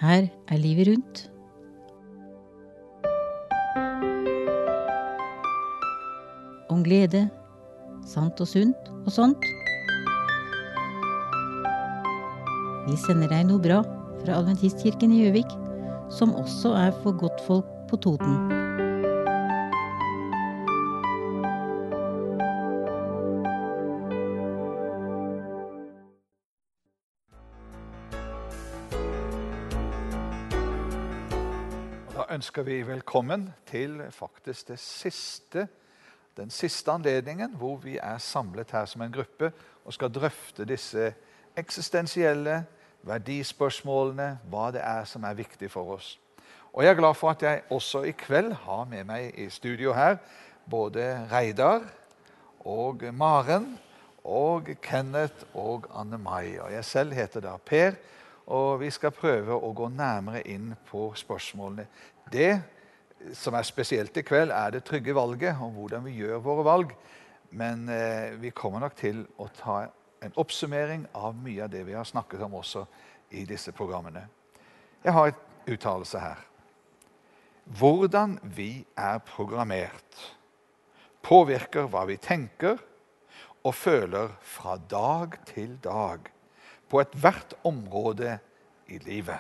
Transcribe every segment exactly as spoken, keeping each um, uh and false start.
Her er livet rundt. Om glede, sant og sunt og sånt. Vi sender deg noe bra fra Adventistkirken i Gjøvik, som også er for godtfolk på Toten. Da ønsker vi velkommen til faktisk det siste, den siste anledningen hvor vi er samlet her som en gruppe og skal drøfte disse eksistensielle verdispørsmålene, hva det er som er viktig for oss. Og jeg er glad for at jeg også i kveld har med meg i studio her både Reidar og Maren og Kenneth og Anne-Mai. Og jeg selv heter da Per, og vi skal prøve å gå nærmere inn på spørsmålene. Det som er spesielt i kveld er det trygge valget og hvordan vi gjør våre valg. Men eh, vi kommer nok til å ta en oppsummering av mye av det vi har snakket om også i disse programmene. Jeg har et uttalelse her. Hvordan vi er programmert påvirker hva vi tenker og føler fra dag til dag på et hvert område i livet.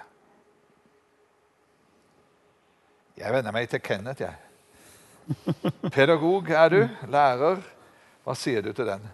Jeg vender meg til Kenneth, jeg. Pedagog er du, lærer. Hva sier du til den?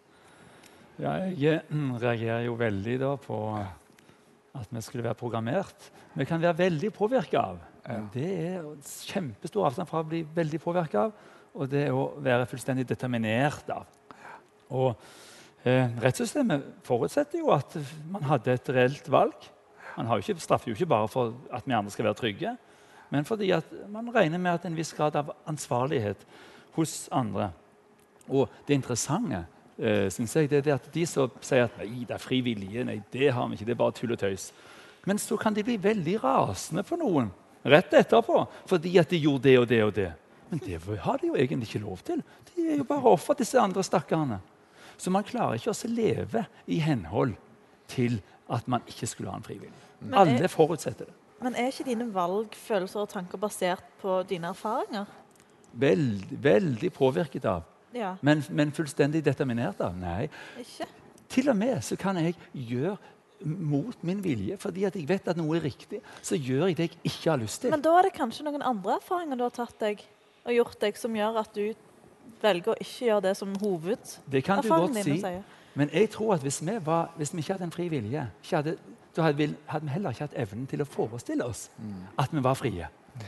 Ja, jeg reagerer jo veldig da på at vi skulle være programmert. Vi kan være veldig påvirket av. Ja. Det er kjempestor avstand fra å bli veldig påvirket av, og det er å være fullstendig determinert av. Og eh, rettssystemet forutsetter jo at man hadde et reelt valg. Man har jo ikke, straffer jo ikke bare for at vi andre skal være trygge, men fordi at man regner med at en viss grad av ansvarlighet hos andre. Og det interessante, eh, synes jeg, det er det at de som sier at nei, det er fri vilje, nei, det har vi ikke, det er bare tull og tøys. Men så kan de bli veldig rasende på noen, rett etterpå, fordi at de gjorde det og det og det. Men det har de jo egentlig ikke lov til. De er jo bare offer disse andre stakkarene. Så man klarer ikke også å leve i henhold til at man ikke skulle ha en frivillig. Alle forutsetter det. Men er ikke dine valg, følelser og tanker basert på dine erfaringer? Veld, veldig påvirket av. Ja. Men, men fullstendig determinert av. Nei. Ikke? Til og med så kan jeg gjøre mot min vilje, fordi at jeg vet at noe er riktig, så gjør jeg det jeg ikke har lyst til. Men da er det kanskje noen andre erfaringer du har tatt deg og gjort deg som gjør at du velger å ikke gjøre det som hoved. Det kan du godt si. Men jeg tror at hvis vi, var, hvis vi ikke hadde en fri vilje, hadde, så hadde vi, hadde vi heller ikke hatt evnen til å forestille oss mm. at vi var frie.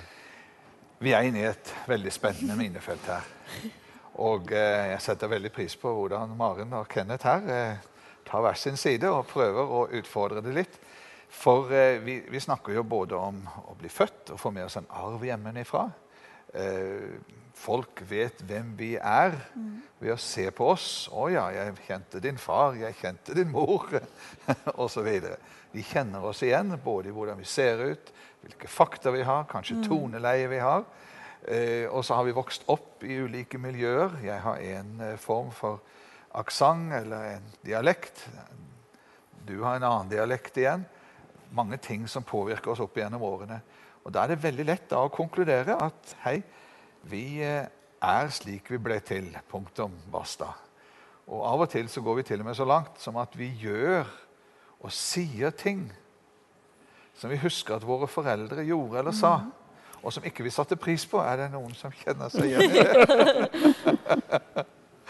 Vi er inne i et veldig spennende minefelt her. Og eh, jeg setter veldig pris på hvordan Maren og Kenneth her eh, tar hver sin side og prøver å utfordre det litt. For eh, vi, vi snakker jo både om å bli født og få med oss en arv hjemmefra. Eh, folk vet hvem vi er mm. ved å se på oss. Å ja, jeg kjente din far, jeg kjente din mor, og så videre. De kjenner oss igjen, både i hvordan vi ser ut, hvilke fakta vi har, kanskje mm. toneleie vi har. Eh, og så har vi vokst opp i ulike miljøer. Jeg har en eh, form for aksent eller en dialekt. Du har en annen dialekt igjen. Mange ting som påvirker oss opp gjennom årene. Og da er det veldig lett da å konkludere at hei, vi er slik vi ble til, punktum, basta. Og av og til så går vi til og med så langt som at vi gjør og sier ting som vi husker at våre foreldre gjorde eller sa, og som ikke vi satte pris på. Er det noen som kjenner seg igjen i det?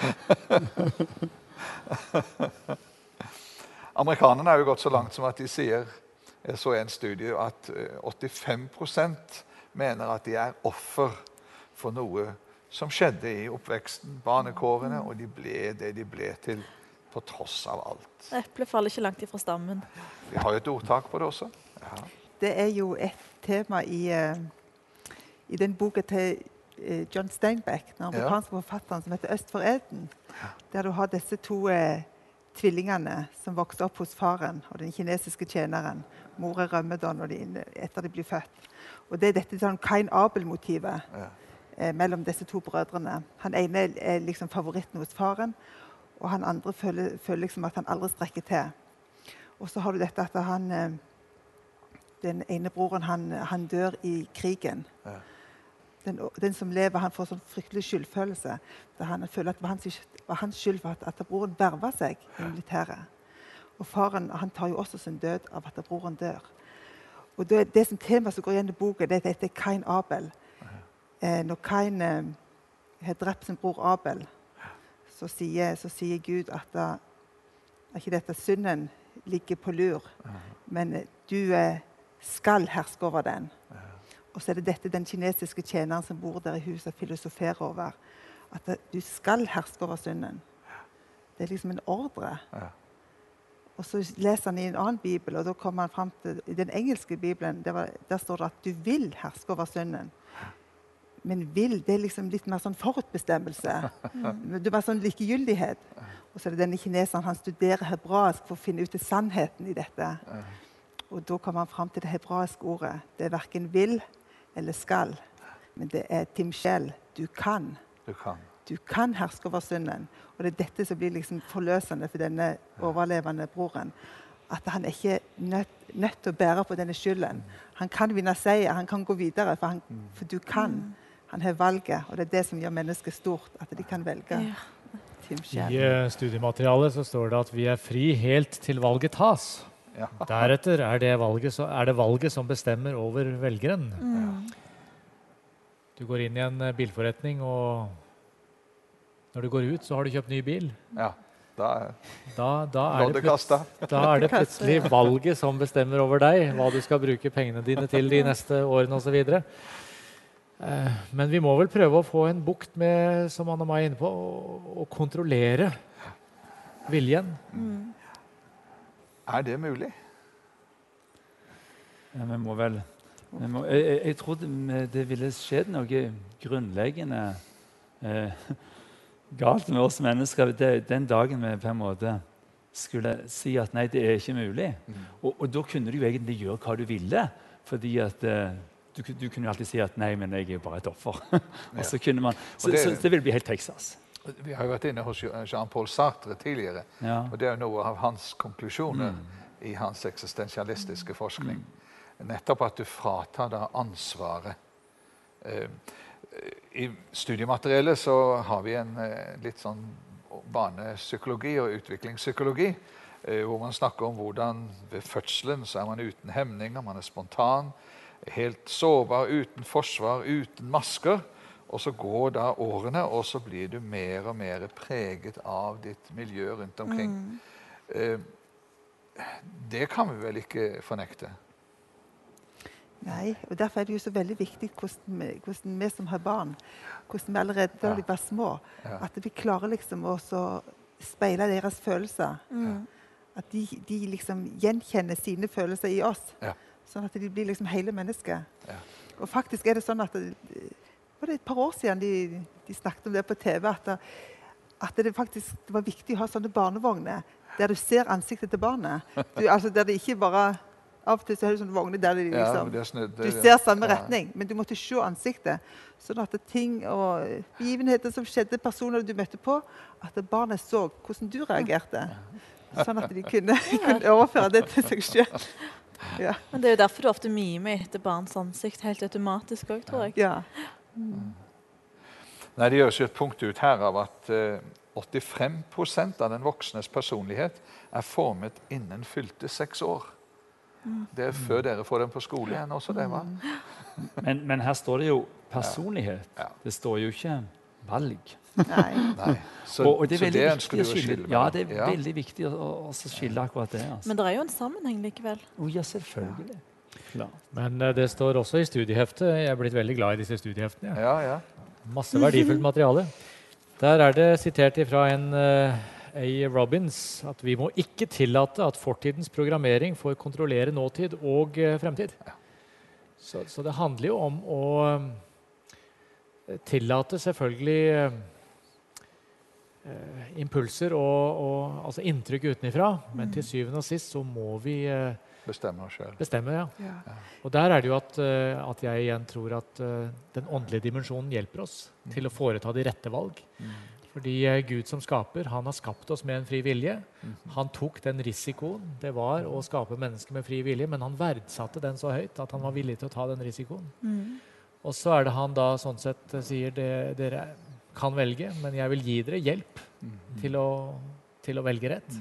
Amerikanerne er jo gått så langt som at de sier, jeg så en studie, at åttifem prosent mener at de er offer for noe som skjedde i oppveksten, barnekårene, og de ble det de ble til på tross av alt. Eplet faller ikke langt ifra stammen. Vi har jo et ordtak på det også. Ja. Det er jo et tema i, uh, i den boken til uh, John Steinbeck, den amerikanske ja. forfatteren som heter Øst for Eden, der du har disse to uh, tvillingene som vokste opp hos faren og den kinesiske tjeneren. Mor er rømmedon etter de blir født. Og det er dette sånn Kain-Abel-motivet. Ja. mellom disse to brødrene. Han ene er liksom favoritten hos faren, og han andre føler, føler liksom at han aldri strekker til. Og så har du dette at han, den ene broren han, han dør i krigen. Ja. Den, den som lever, han får sånn fryktelig skyldfølelse. Da han føler at det var hans, var hans skyld for at, at broren verva seg i militæret. Og faren han tar jo også sin død av at broren dør. Og det, det som tema som går igjen i boka, det er Kain Abel. Eh, når Kain eh, har drept sin bror Abel, så sier, så sier Gud at da, ikke dette synden ligger på lur, men du eh, skal herske over den. Og så er det dette den kinesiske tjeneren som bor der i huset filosoferer over. At det, du skal herske over synden. Det er liksom en ordre. Ja. Og så leser han i en annen bibel, og da kommer han frem til, i den engelske bibelen, der, var, der står det at du vil herske over synden. Men vil, det er liksom litt mer sånn forutbestemmelse. Mm. Det er bare sånn likegyldighet. Og så er det denne kineseren, han studerer hebraisk for å finne ut til sannheten i dette. Og da kommer han frem til det hebraiske ordet. Det er hverken vil eller skal, men det er timshel. Du kan. Du kan. Du kan herske over synden. Og det er dette som blir liksom forløsende for denne overlevende broren. At han er ikke nødt, nødt til å bære på denne skylden. Han kan vinne seier, han kan gå videre, for, han, for du kan. Han har valget, og det er det som gjør mennesket stort, at de kan velge. Ja. I uh, studiematerialet så står det at vi er fri helt til valget tas. Ja. Deretter er det, valget, så er det valget som bestemmer over velgeren. Mm. Du går inn i en bilforretning, og når du går ut, så har du kjøpt ny bil. Ja, da er, da, da er, det, da er det plutselig valget som bestemmer over deg, hva du skal bruke pengene dine til de neste årene og så videre. Eh, men vi må vel prøve å få en bukt med, som Anna Mai er inne på, å, å kontrollere viljen. Mm. Er det mulig? Ja, vi må vel... Vi må, jeg, jeg, jeg tror det, det ville skjedd noe grunnleggende eh, galt med oss mennesker det, den dagen vi på en måte skulle si at nei, det er ikke mulig. Mm. Og, og da kunne du jo egentlig gjøre hva du ville, fordi at eh, du, du kunne jo alltid si at nei, men jeg er jo bare et offer. Og så kunne man, så, det, så, så det ville bli helt Texas. Vi har jo vært inne hos Jean-Paul Sartre tidligere, ja. Og det er jo noe av hans konklusjoner mm. i hans eksistensialistiske forskning. Mm. Nettopp at du fratar da ansvaret. Eh, I studiematerialet så har vi en eh, litt sånn barnepsykologi og utviklingspsykologi, eh, hvor man snakker om hvordan ved fødselen så er man uten hemninger, man er spontan, helt sårbar, uten forsvar, uten masker. Og så går da årene, og så blir du mer og mer preget av ditt miljø rundt omkring. Mm. Eh, det kan vi vel ikke fornekte? Nei, og derfor er det jo så veldig viktig hvordan vi, hvordan vi som har barn, hvordan vi allerede da de var små, ja. At vi klarer liksom å speile deres følelser. Mm. At de, de liksom gjenkjenner sine følelser i oss, ja. Sånn at de blir liksom hele mennesker. Ja. Og faktisk er det sånn at det, det var et par år siden de, de snakket om det på T V, at, det, at det faktisk det var viktig å ha sånne barnevogner der du ser ansiktet til barnet. Du, altså der det ikke bare... Av og til så er det sånne vogner der de, liksom, ja, snudd, du ser samme ja. Retning, men du måtte se ansiktet. Sånn at det ting og begivenheter som skjedde, personer du møtte på, at barnet så hvordan du reagerte. Sånn at de kunne, kunne overføre det til seg selv. Ja. Men det er jo derfor du ofte mimer etter barns ansikt helt automatisk også, tror jeg. Ja. Mm. Nei, det gjøres jo et punkt ut her av at uh, åttifem prosent av den voksnes personlighet er formet innen fylte seks år. Det er før dere får den på skole igjen også, det var. Men, men her står det jo personlighet. Ja. Ja. Det står jo ikke valg. Nei. Nei. Så, og, og det er veldig så det viktig ønsker du å skille? Ja, det er ja. veldig viktig å, å skille akkurat det. Altså. Men det er jo en sammenheng likevel. Oh, ja, selvfølgelig. Ja. Men uh, det står også i studieheftet. Jeg er blitt veldig glad i disse studieheftene. Ja, ja. Masse verdifullt materiale. Der er det sitert ifra en... Uh, A. Robbins, at vi må ikke tillate at fortidens programmering får kontrollere nåtid og eh, fremtid. Ja. Så, så det handler jo om å eh, tillate selvfølgelig eh, impulser og, og altså inntrykk utenifra, mm. men til syvende og sist så må vi eh, bestemme oss selv. Bestemme, ja. Ja. Ja. Og der er det jo at, uh, at jeg igjen tror at uh, den åndelige dimensjonen hjelper oss mm. til å foreta de rette valg. Mm. Fordi Gud som skaper, han har skapt oss med en fri vilje. Han tok den risikoen det var å skape mennesker med fri vilje, men han verdsatte den så høyt at han var villig til å ta den risikoen. Mm. Og så er det han da sånn sett sier, dere kan velge, men jeg vil gi dere hjelp til å, til å velge rett.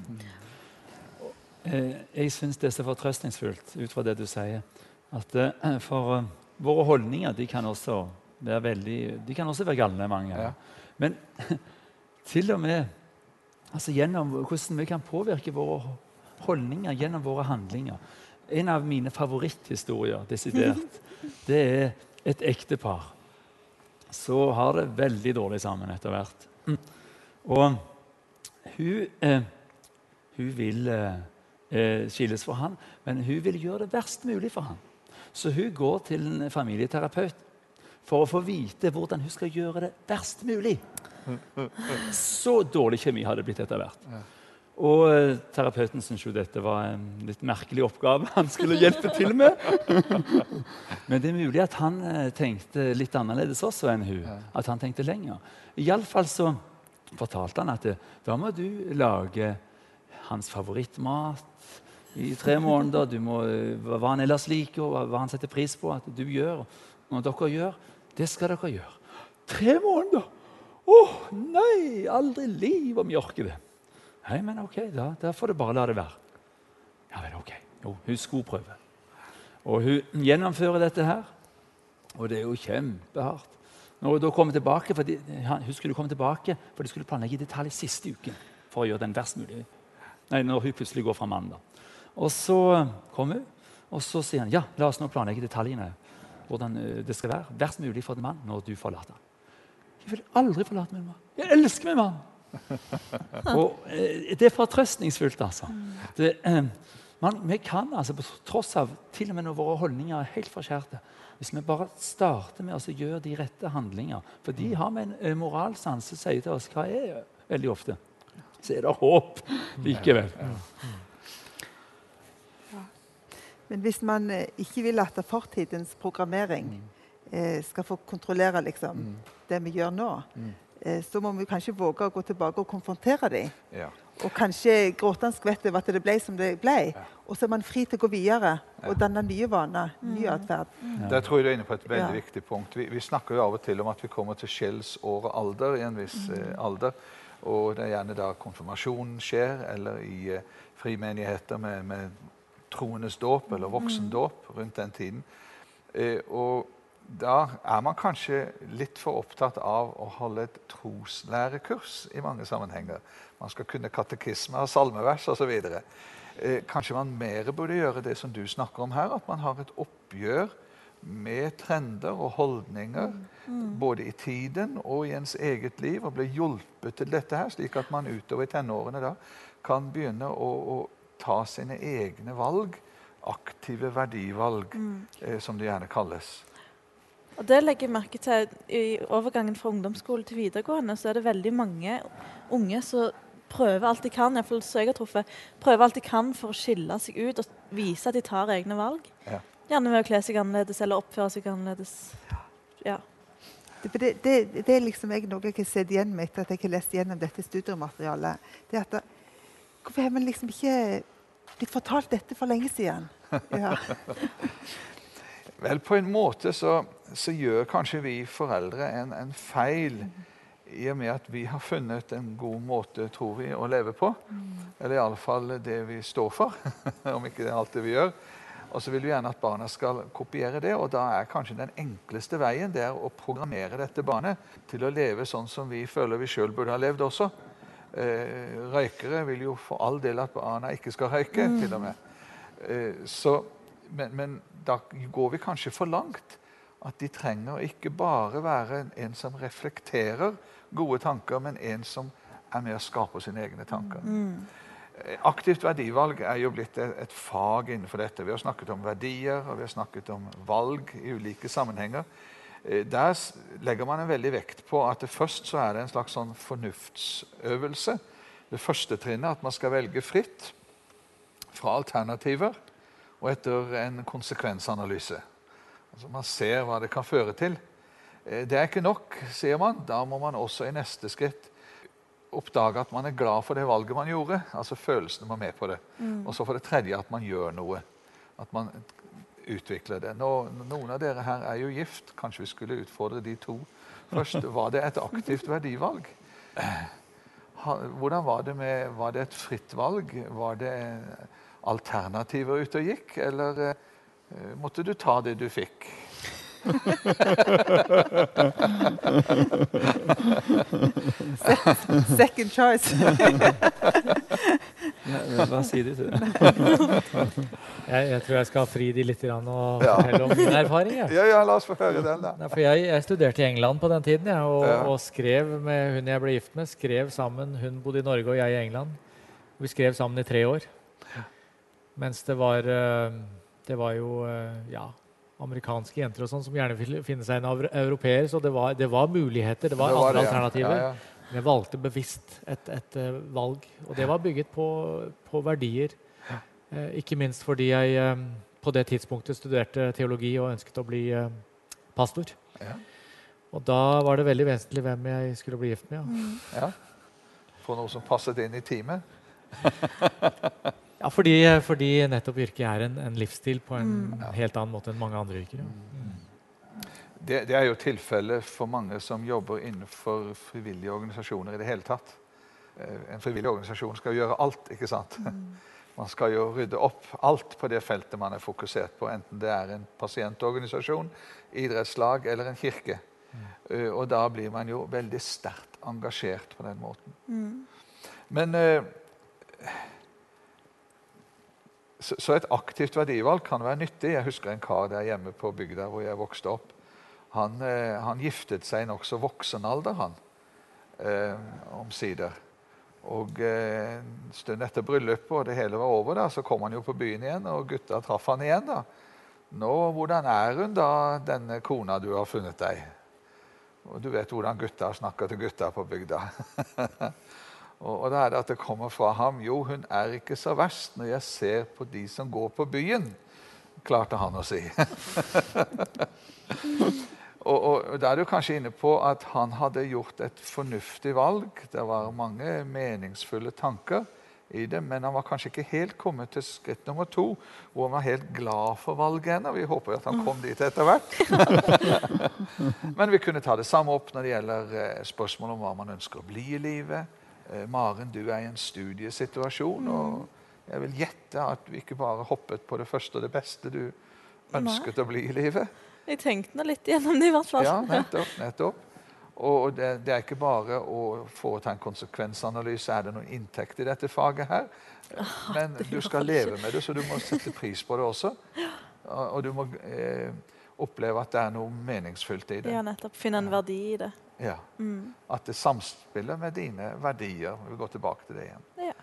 Jeg synes det er så fortrøstningsfullt ut fra det du sier, at for våre holdninger, de kan også være veldig, de kan også være galne mange. Ja. Men til og med altså gjennom hvordan vi kan påvirke våre holdninger gjennom våre handlinger. En av mine favoritthistorier, desidert, det er et ektepar. Så har det veldig dårlig sammen etter hvert. Og hun, eh, hun vil eh, skilles fra han, men hun vil gjøre det verst mulig for han. Så hun går til en familieterapeut for å få vite hvordan hun skal gjøre det verst mulig. Så dårlig kjemi hadde det blitt etter hvert. Ja. Og eh, terapeuten syntes jo dette var en litt merkelig oppgave han skulle hjelpe til med. Men det er mulig at han eh, tenkte litt annerledes også enn hun. Ja. At han tenkte lenger. I alle fall så fortalte han at det, da må du lage hans favorittmat i tre måneder. Du må, hva han ellers liker, og hva han setter pris på at du gjør. Og dere gjør, det skal dere gjøre. Tre måneder! Åh, oh, nei, aldri liv om jeg orker det. Nei, men ok, da, da får du bare la det være. Ja, vel, ok. Jo, hun skulle prøve. Og hun gjennomfører dette her, og det er jo kjempehardt. Når hun da kommer tilbake, for de, hun skulle komme tilbake, for de skulle planlegge i detalj siste uken, for å gjøre den verst mulig. Nei, når hun plutselig går fra mandag. Og så kommer hun, og så sier han, ja, la oss nå planlegge detaljene, hvordan det skal være, verst mulig for en mann når du forlater han. Jeg vil aldri forlate min mann. Jeg elsker min mann. Og eh, det er fortrøstningsfullt, altså. Det, eh, man, vi kan, altså, på tross av, til og med når våre holdninger er helt forskjærte, hvis vi bare starter med å gjøre de rette handlinger, for de har med en eh, moralsans som sier til oss, hva er veldig ofte? Så er det håp likevel. Ja. Men hvis man eh, ikke vil at fortidens programmering eh, skal få kontrollere liksom, mm. det vi gjør nå, mm. eh, så må vi kanskje våge å gå tilbake og konfrontere dem. Ja. Og kanskje gråte en skvett over at det ble som det ble. Ja. Og så er man fri til å gå videre og danne nye vaner, mm. ny atferd. Ja. Der tror jeg du er inne på et veldig ja. viktig punkt. Vi, vi snakker jo av og til om at vi kommer til skjellsår og alder i en viss mm. eh, alder. Og det er gjerne da konfirmasjonen skjer, eller i eh, frimenigheter med, med troendes dåp eller voksendåp rundt den tiden. Eh, og da er man kanskje litt for opptatt av å holde et troslærekurs i mange sammenhenger. Man skal kunne katekisme og salmevers og så videre. Eh, kanskje man mer burde gjøre det som du snakker om her, at man har et oppgjør med trender og holdninger, mm. både i tiden og i ens eget liv, og bli hjulpet til dette her, slik at man utover i tenårene da kan begynne å, å ta sine egne valg, aktive verdivalg, mm. eh, som det gjerne kalles. Og det legger jeg merke til i overgangen fra ungdomsskole til videregående, så er det veldig mange unge som prøver alt de kan, i hvert fall så jeg har truffet, prøver alt de kan for å skille seg ut og vise at de tar egne valg. Ja. Gjerne med å kle seg annerledes eller oppføre seg annerledes. Ja. Det, det, det, det er liksom jeg, noe jeg har sett igjen med etter at jeg har lest gjennom dette studiematerialet. Det er at da, hvorfor har man liksom ikke blitt fortalt dette for lenge siden? Ja. Vel, på en måte så, så gjør kanskje vi foreldre en, en feil i og med at vi har funnet en god måte, tror vi, å leve på. Mm. Eller i alle fall det vi står for, om ikke det er alt det vi gjør. Og så vil vi gjerne at barna skal kopiere det, og da er kanskje den enkleste veien det er å programmere dette barnet til å leve sånn som vi føler vi selv burde ha levd også. Eh, røykere vil jo for all del at barna ikke skal røyke, mm. til og med. Eh, så, men, men da går vi kanskje for langt. At de trenger ikke bare være en som reflekterer gode tanker, men en som er med å skape sine egne tanker. Mm. Aktivt verdivalg er jo blitt et, et fag innenfor dette. Vi har snakket om verdier, og vi har snakket om valg i ulike sammenhenger. Der legger man en veldig vekt på at det først så er det en slags sånn fornuftsøvelse. Det første trinnet at man skal velge fritt fra alternativer og etter en konsekvensanalyse. Altså man ser hva det kan føre til. Det er ikke nok, sier man. Da må man også i neste skritt oppdage at man er glad for det valget man gjorde. Altså følelsene må med på det. Mm. Og så for det tredje at man gjør noe. At man utvikler det. Nå, noen av dere her er jo gift. Kanskje vi skulle utfordre de to først. Var det et aktivt verdivalg? Hvordan var det med, var det et fritt valg? Var det alternativer ute og gikk? Eller uh, måtte du ta det du fikk? Second choice. Ja, hva sier du til det? jeg, jeg tror jeg skal fri de litt grann og ja. fortelle om min erfaring. Ja. Ja, ja, la oss få høre den da. Ja, for jeg, jeg studerte i England på den tiden, ja, og, ja. og skrev med hun jeg ble gift med, skrev sammen. Hun bodde i Norge og jeg i England. Vi skrev sammen i tre år. Mens det var, det var jo, ja, amerikanske jenter og sånn som gjerne ville finne seg en europeer, så det var, det var muligheter, det var, det var andre det, ja. alternativer. Ja, ja. Jeg valgte bevisst et, et uh, valg, og det var bygget på, på verdier. Uh, ikke minst fordi jeg um, på det tidspunktet studerte teologi og ønsket å bli uh, pastor. Ja. Og da var det veldig vesentlig hvem jeg skulle bli gift med. Ja. Mm. Ja. For noe som passet inn i teamet. Ja, fordi, fordi nettopp yrket er en, en livsstil på en mm. helt annen måte enn mange andre yrker. Ja. Mm. Det, det er jo tilfellet for mange som jobber innenfor frivillige organisasjoner i det hele tatt. En frivillig organisasjon skal gjøre alt, ikke sant? Mm. Man skal jo rydde opp alt på det feltet man er fokusert på, enten det er en pasientorganisasjon, idrettslag eller en kirke. Mm. Uh, og da blir man jo veldig sterkt engasjert på den måten. Mm. Men uh, så, så et aktivt verdivalg kan være nyttig. Jeg husker en kar der hjemme på bygda hvor jeg vokste opp. Han, eh, han giftet seg nok så voksen alder, han, eh, omsider. Og eh, en stund etter bryllupet, og det hele var over da, så kom han jo på byen igjen, og gutta traff han igjen da. Nå, hvordan er hun da, denne kona du har funnet deg? Og du vet hvordan gutta snakker til gutta på bygda. og, og da er det at det kommer fra ham, jo, hun er ikke så verst når jeg ser på de som går på byen, klarte han å si. Og, og da er du kanskje inne på at han hadde gjort et fornuftig valg. Det var mange meningsfulle tanker i det, men han var kanskje ikke helt kommet til skritt nummer to, hvor han var helt glad for valget ennå. Vi håper at han kom dit etter hvert. Men vi kunne ta det samme opp når det gjelder eh, spørsmål om hva man ønsker å bli i livet. Eh, Maren, du er i en studiesituasjon, og jeg vil gjette at du ikke bare hoppet på det første og det beste du ønsket Nei. Å bli i livet. Jeg tenkte nå litt gjennom det i hvert fall. Ja, nettopp, nettopp. Og det, det er ikke bare å foreta en konsekvensanalyse. Er det noen inntekt i dette faget her? Men du skal leve med det, så du må sette pris på det også. Og du må eh, oppleve at det er noe meningsfullt i det. Ja, nettopp. Finne en verdi i det. Ja. Mm. At det samspiller med dine verdier. Vi går tilbake til det igjen. Ja.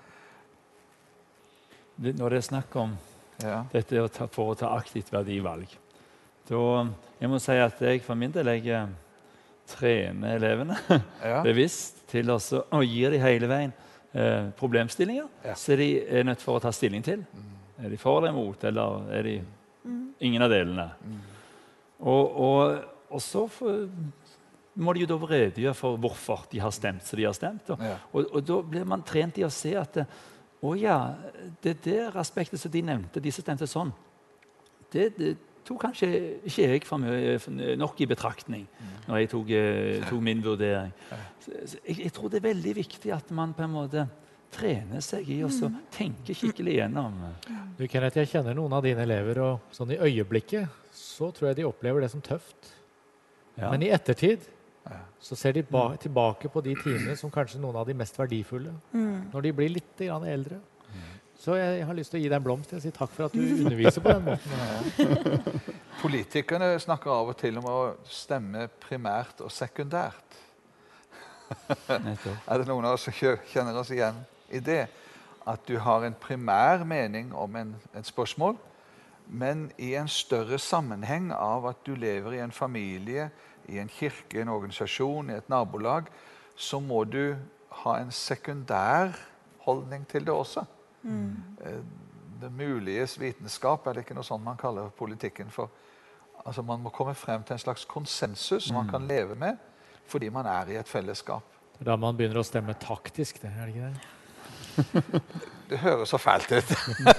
Når det er snakk om ja. dette å ta, for å ta aktivt verdivalg, da, jeg må si at jeg for min del jeg trener elevene ja. bevisst til å, å gi dem hele veien eh, problemstillinger, ja. så de er nødt for å ta stilling til. Mm. Er de for eller imot, eller er de mm. ingen av delene? Mm. Og, og, og så for, må de jo da redegjøre for hvorfor de har stemt så de har stemt. Og, ja. og, og da blir man trent i å se at å ja, det der aspektet som de nevnte, de som stemte sånn, det, det tog kanskje ikke jeg for mye nok i betraktning når jeg tok, tok min vurdering. Jeg, jeg tror det er veldig viktig at man på en måte trener seg i og så tenker skikkelig igjennom. Du, Kenneth, jeg kjenner noen av dine elever, og sånn i øyeblikket så tror jeg de opplever det som tøft. Ja. Men i ettertid så ser de ba- tilbake på de timene som kanskje noen av de mest verdifulle. Mm. Når de blir litt grann eldre. Så jeg har lyst til å gi deg en blomst. Jeg sier takk for at du underviser på den måten. Politikerne snakker av og til om å stemme primært og sekundært. Er det noen av oss som kjenner oss igjen i det? At du har en primær mening om en, en spørsmål, men i en større sammenheng av at du lever i en familie, i en kirke, en organisasjon, i et nabolag, så må du ha en sekundær holdning til det også. Mm. Det muliges vitenskap er det ikke noe sånn man kaller politikken for. Altså man må komme frem til en slags konsensus som man kan leve med fordi man er i et fellesskap. Da man begynner å stemme taktisk, det, er det ikke det? Det høres så fælt ut.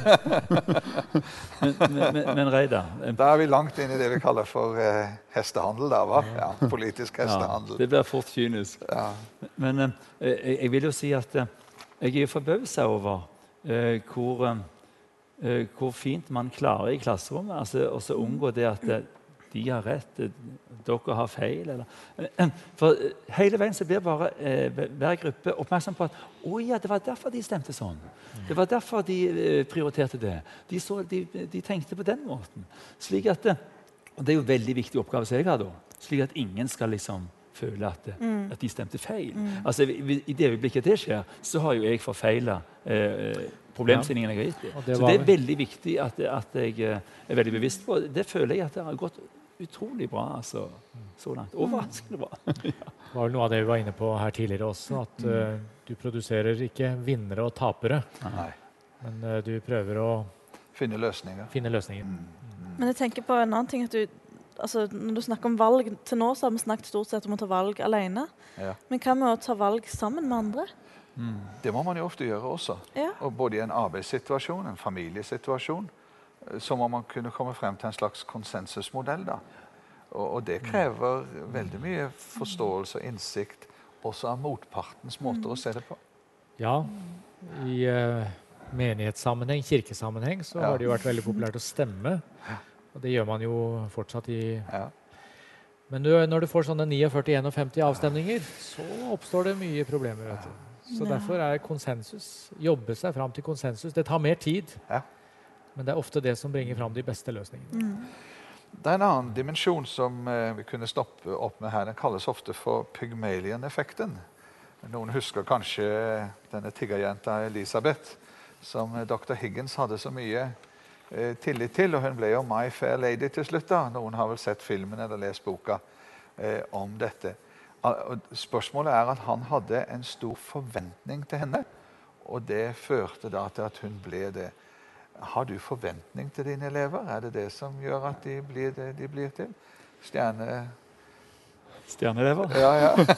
men, men, men Reidar... Da er vi langt inn i det vi kaller for eh, hestehandel, da, va? Ja, politisk hestehandel. Ja, det blir fort kynisk. Ja. Men eh, jeg, jeg vil jo si at eh, jeg er forbauset over eh, hvor, eh, hvor fint man klarer i klasserommet, altså, og så unngå det at eh, de har rett, dere har feil. Eller. For hele veien så blir bare eh, hver gruppe oppmerksom på at oh ja, det var derfor de stemte sånn. Det var derfor de eh, prioriterte det. De, så, de, de tenkte på den måten. Slik at, og det er jo en veldig viktig oppgave som jeg har da. Slik at ingen skal liksom føle at, mm. at de stemte feil. Mm. Altså, i, I det øyeblikket det skjer, så har jo jeg forfeilet eh, problemstillingen jeg har gitt. Det. Så det er veldig viktig at, at jeg er veldig bevisst på. Det føler jeg at det har gått utrolig bra, altså, så langt. Overraskende bra. Det var vel noe av det vi var inne på her tidligere også, at uh, du produserer ikke vinnere og tapere. Nei. Men uh, du prøver å finne løsninger. Finne løsninger. Mm. Mm. Men jeg tenker på en annen ting, at du, altså, når du snakker om valg, til nå så har vi snakket stort sett om å ta valg alene. Ja. Men hva med å ta valg sammen med andre? Mm. Det må man jo ofte gjøre også. Ja. Og både i en arbeidssituasjon, en familiesituasjon, så må man kunne komme frem til en slags konsensusmodell. Da. Og, og det krever veldig mye forståelse og innsikt også av motpartens måter å se det på. Ja, i uh, menighetssammenheng, kirkesammenheng, så ja. har det jo vært veldig populært å stemme. Og det gjør man jo fortsatt i... Ja. Men du, når du får sånne førtini til femtien avstemninger, så oppstår det mye problemer. Vet du. Så ja. derfor er konsensus, jobbe seg frem til konsensus. Det tar mer tid. Ja. Men det er ofte det som bringer fram de beste løsningene. Mm. Det er en annen dimensjon som eh, vi kunne stoppe opp med her. Den kalles ofte for Pygmalion-effekten. Noen husker kanskje denne tiggerjenta Elisabeth, som eh, doktor Higgins hadde så mye eh, tillit til, og hun ble jo My Fair Lady til slutt. Da. Noen har vel sett filmen eller lest boka eh, om dette. Og spørsmålet er at han hadde en stor forventning til henne, og det førte da til at hun ble det. Har du forventning til dine elever? Er det det som gjør at de blir det de blir til? Stjerne... Stjerneelever? Ja,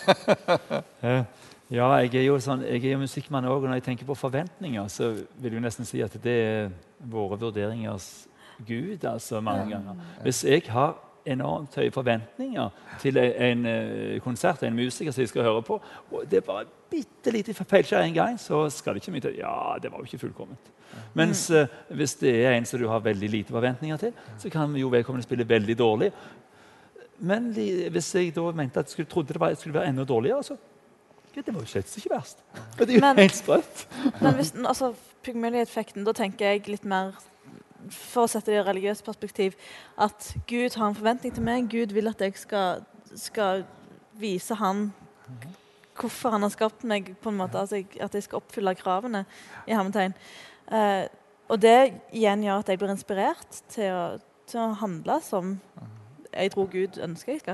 ja. ja, jeg er jo, sånn, jeg er jo musikkmann også, og når jeg tenker på forventninger, så vil jeg nesten si at det er våre vurderingers Gud, altså mange ganger. Hvis jeg har enormt høye forventninger til en, en konsert, en musiker som jeg skal høre på, og det er bare bitte lite feilskjær en gang, så skal det ikke mye til. Ja, det var jo ikke fullkomment. Mens mm. uh, hvis det er en som du har veldig lite forventninger til, så kan jo vedkommende spille veldig dårlig. Men li, hvis jeg da mente at jeg skulle, trodde det var, skulle være enda dårligere, så ja, det var jo slett ikke verst. Det er jo men, helt sprøtt. Men hvis, altså, Pygmalion-effekten, da tenker jeg litt mer, for å sette det i religiøst perspektiv, at Gud har en forventning til meg. Gud vil at jeg skal, skal vise han hvorfor han har skapt meg, på en måte, altså at jeg skal oppfylle kravene i hermetegn. Uh, og det igjen gjør at jeg blir inspirert til å, til å handle som jeg tror Gud ønsker jeg skal.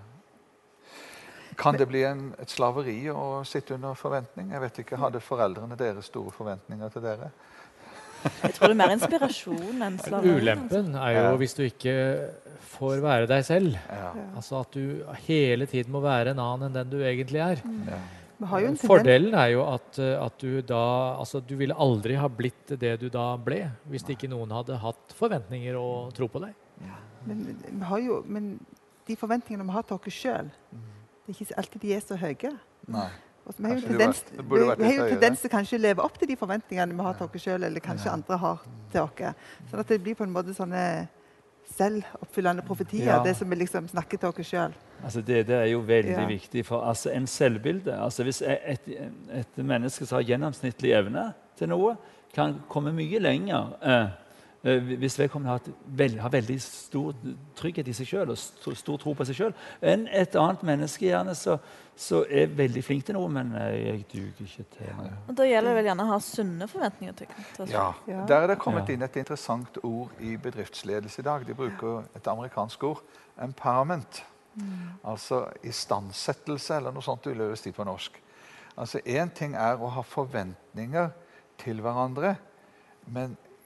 Kan det bli en, et slaveri å sitte under forventning? Jeg vet ikke, hadde foreldrene deres store forventninger til dere? Jeg tror det er mer inspirasjon enn slaveri. Ulempen er jo hvis du ikke får være deg selv. Ja. Altså at du hele tiden må være en annen enn den du egentlig er. Mm. Ja. Fordelen er jo at, at du da altså du ville aldri ha blitt det du da ble, hvis ikke noen hadde hatt forventninger og tro på deg. Ja. Men, vi har jo, men de forventningene vi har til oss selv, det er ikke alltid de er så høye. Nei. Og vi har jo tendens, vi, vi har jo tendens til kanskje å leve opp til de forventningene vi har til oss selv, eller kanskje ja. andre har til oss. Sånn at det blir på en måte sånne selvoppfyllende profetier, ja. det som vi liksom snakker til oss selv. Altså det, det er jo veldig ja. viktig, for altså en selvbilde, altså hvis et, et menneske som har gjennomsnittlig evne til noe, kan komme mye lenger, eh, hvis vedkommende har, veld, har veldig stor trygghet i seg selv, og stor, stor tro på seg selv, enn et annet menneske gjerne så, så er veldig flink til noe, men jeg duger ikke til noe. Og da gjelder det vel gjerne å ha sunne forventninger til det. Ja, der er det kommet inn et interessant ord i bedriftsledelse i dag. De bruker et amerikansk ord, empowerment. Mm. Altså istandsettelse, eller noe sånt uløves de på norsk. Altså en ting er å ha forventninger til hverandre, men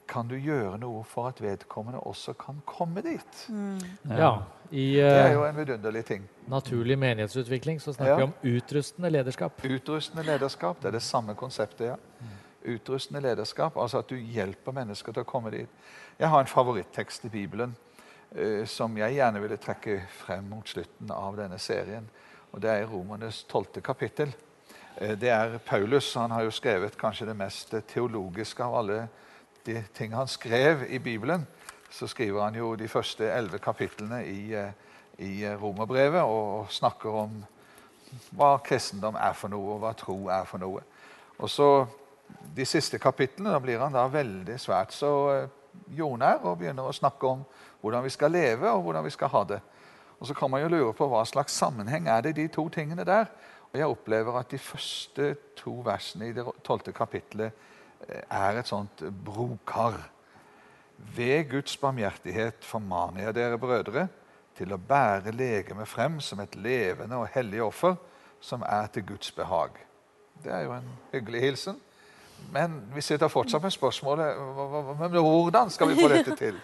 kan du gjøre noe for at vedkommende også kan komme dit? Mm. Ja, i uh, det er jo en vidunderlig ting. Naturlig menighetsutvikling så snakker vi ja. om utrustende lederskap. Utrustende lederskap, det er det samme konseptet, ja. Utrustende lederskap, altså at du hjelper mennesker til å komme dit. Jeg har en favorittekst i Bibelen uh, som jeg gjerne ville trekke frem mot slutten av denne serien. Og det er i Romernes tolvte kapittel. Uh, det er Paulus, han har jo skrevet kanskje det mest teologiske av alle de ting han skrev i Bibelen. Så skriver han jo de første elleve kapitlene i, i Romerbrevet og snakker om hva kristendom er for noe, og hva tro er for noe. Og så de siste kapitlene, da blir han da veldig svært så jordnær og begynner å snakke om hvordan vi skal leve og hvordan vi skal ha det. Og så kan man jo lure på hva slags sammenheng er det de to tingene der. Og jeg opplever at de første to versene i det tolvte kapitlet er et sånt brokar. Ved Guds barmhjertighet formaner jeg dere brødre til å bære legemet frem som et levende og hellig offer som er til Guds behag. Det er jo en hyggelig hilsen. Men vi sitter fortsatt med spørsmålet, hvordan skal vi få dette til?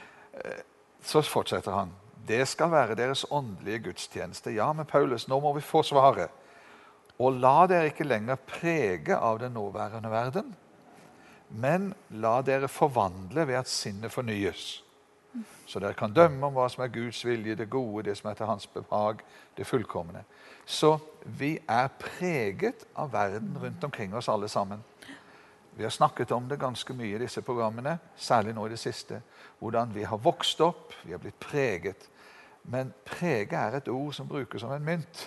Så fortsetter han. Det skal være deres åndelige gudstjeneste. Ja, men Paulus, nå må vi få svaret. Og la dere ikke lenger prege av den nåværende verden, men la dere forvandle ved at sinnet fornyes. Så dere kan dømme om hva som er Guds vilje, det gode, det som er til hans behag, det fullkomne. Så vi er preget av verden rundt omkring oss alle sammen. Vi har snakket om det ganske mye i disse programmene, særlig nå i det siste. Hvordan vi har vokst opp, vi har blitt preget. Men prege er et ord som brukes som en mynt.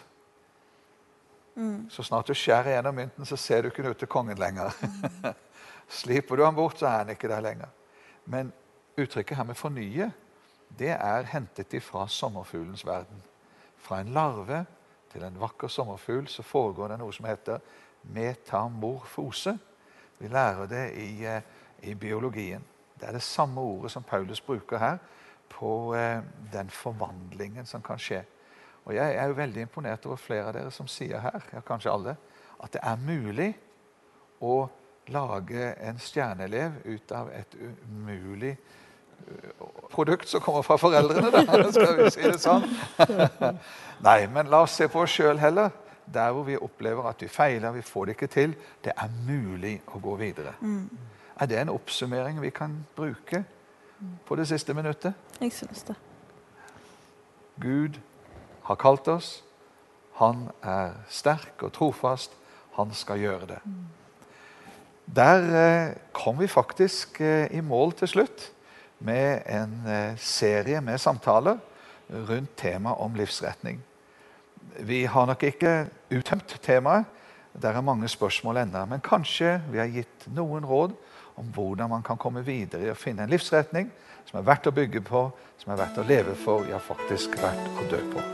Mm. Så snart du skjærer gjennom mynten, så ser du ikke ut til kongen lenger. Slipper du han bort, så er han ikke der lenger. Men uttrykket her med fornye, det er hentet ifra sommerfuglens verden. Fra en larve til en vakker sommerfugl så foregår det noe som heter metamorfose. Vi lærer det i, i biologien. Det er det samme ordet som Paulus bruker her på eh, den forvandlingen som kan skje. Og jeg er jo veldig imponert over flere av dere som sier her, ja, kanskje alle, at det er mulig å lage en stjerneelev ut av et umulig produkt som kommer fra foreldrene, da, skal vi si det sånn. Nei, men la oss se på oss selv heller. Der hvor vi opplever at vi feiler, vi får det ikke til, det er mulig å gå videre. Mm. Er det en oppsummering vi kan bruke på det siste minuttet? Jeg synes det. Gud har kalt oss. Han er sterk og trofast. Han skal gjøre det. Mm. Der eh, kom vi faktisk eh, i mål til slutt med en eh, serie med samtaler rundt tema om livsretning. Vi har nok ikke uttømt temaet. Der er mange spørsmål enda, men kanskje vi har gitt noen råd om hvordan man kan komme videre i å finne en livsretning som er verdt å bygge på, som er verdt å leve for, ja faktisk verdt å dø på.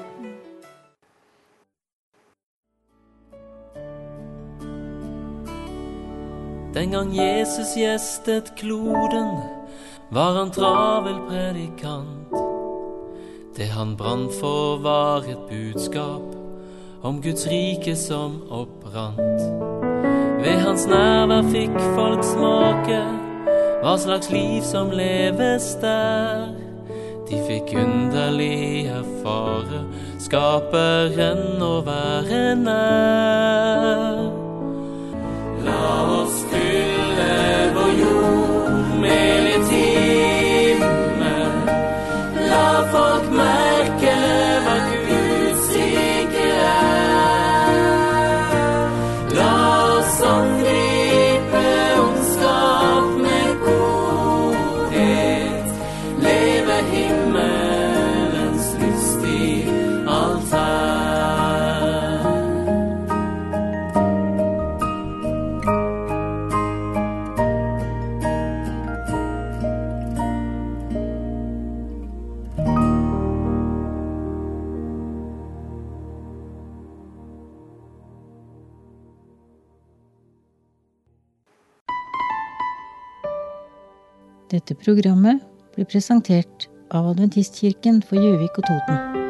Den gang Jesus gjestet kloden, var han travel predikant. Det han brant for var et budskap om Guds rike som opprant. Ved hans nærvær fikk folk smake hva slags liv som leves der. De fikk underlig erfare skaperen å være nær. La oss fylle vår jord med litt himmel. La folk merke hva Guds rike er. La oss angripe ondskap med godhet. Leve himmelens lystig altar. Dette programmet ble presentert av Adventistkirken for Gjøvik og Toten.